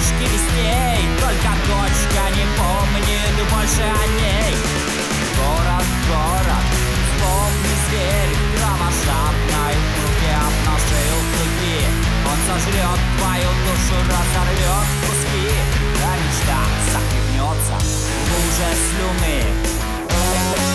вспышки вестей, только дочка не помнит больше о ней. Город, город, злобный зверь, кровожадной руке обнажил клыки. Он сожрет твою душу, разорвет в куски, а мечта захлебнется в луже слюны.